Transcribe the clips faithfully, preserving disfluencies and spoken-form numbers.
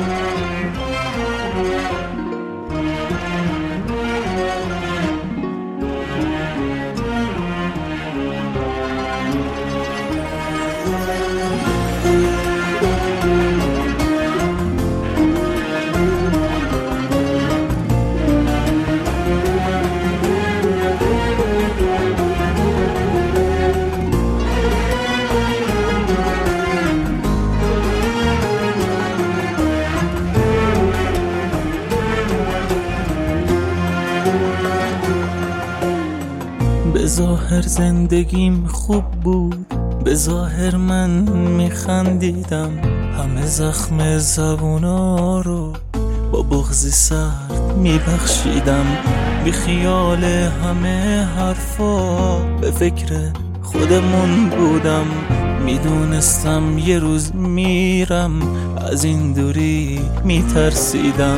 به ظاهر زندگیم خوب بود، به ظاهر من میخندیدم، همه زخم زبونا رو با بغضی سرد میبخشیدم. بی خیال همه حرفا به فکر خودمون بودم، میدونستم یه روز میرم، از این دوری میترسیدم.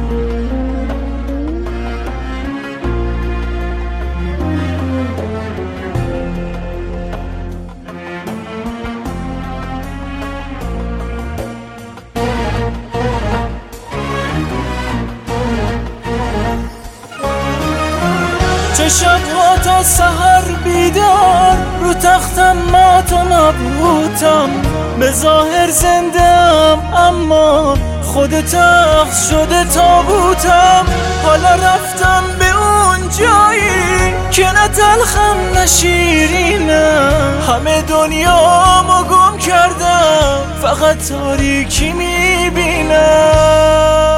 چه شبها تا سحر بیدار رو تختم مات و نبودم، به ظاهر زنده‌ام اما خود تخت شده تابوتم. حالا رفتم به اون جایی که نه تلخم نه شیرینم، همه دنیامو گم کردم، فقط تاریکی میبینم.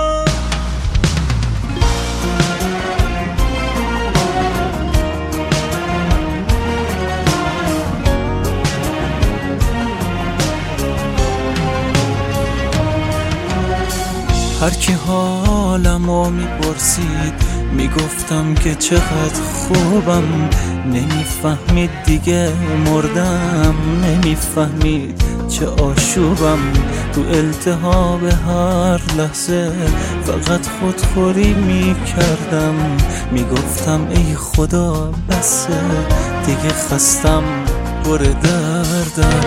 هر کی حالمو میپرسید میگفتم که چقدر خوبم، نمیفهمید دیگه مردم، نمیفهمید چه آشوبم. تو التهاب هر لحظه فقط خودخوری میکردم، میگفتم ای خدا بسه دیگه، خستم پر دردم.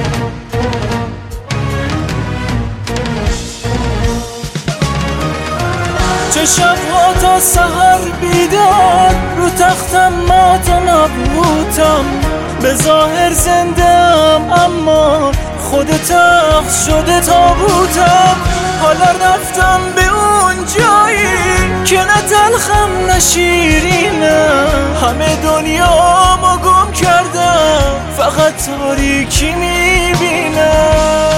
چه شبها تا سحر بیدار رو تختم مات و نبودم، به ظاهر زنده‌ام اما خود تخت شده تابوتم. حالا رفتم به اون جایی که نه تلخم نه شیرینم، همه دنیامو گم کردم، فقط تاریکی میبینم.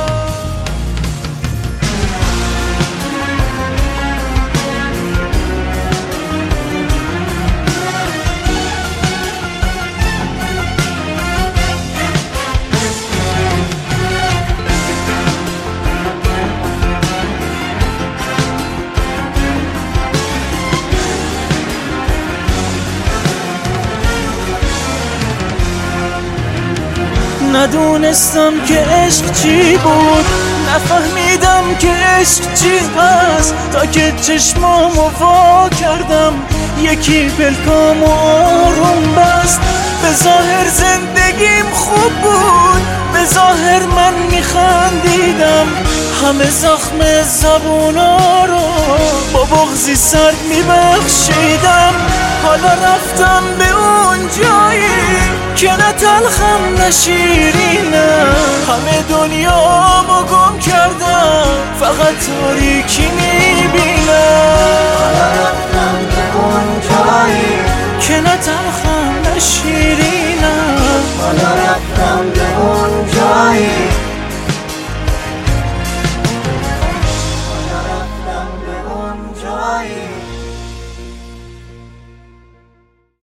ندونستم که عشق چی بود، نفهمیدم که عشق چی هست، تا که چشمامو وا کردم یکی پلکامو آروم بست. به ظاهر زندگیم خوب بود، به ظاهر من میخندیدم، همه زخم زبونا رو با بغضی سرد میبخشیدم. حالا رفتم به اون جایی که نه تلخم نه شیرینم، همه دنیامو گم کردم، فقط تاریکی میبینم. حالا رفتم به اون جایی که نه تلخم نه شیرینم، حالا رفتم به اون جایی